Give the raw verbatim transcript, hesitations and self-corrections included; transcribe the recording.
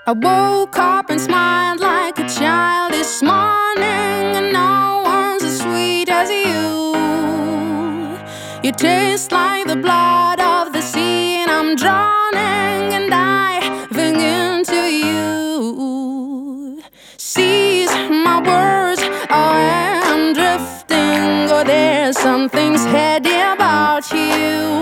I woke up and smiled like a child this morning, and no one's as sweet as you. You taste like the blood of the sea, and I'm drowning and diving into you. Seize my words, oh, I'm drifting. Oh, there's something heady about you.